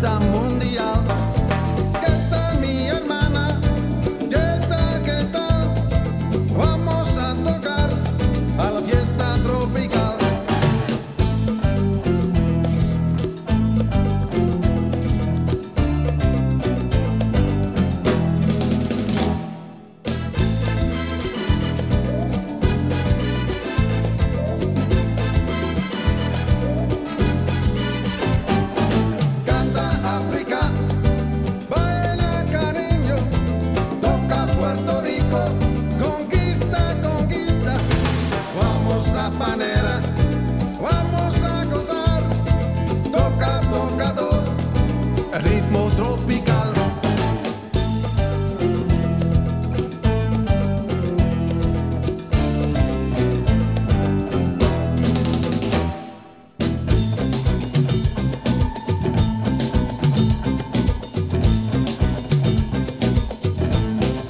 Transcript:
fiesta mundial. ¿Qué tal, mi hermana? ¿Qué tal, qué tal? Vamos a tocar a la fiesta tropical. Puerto Rico.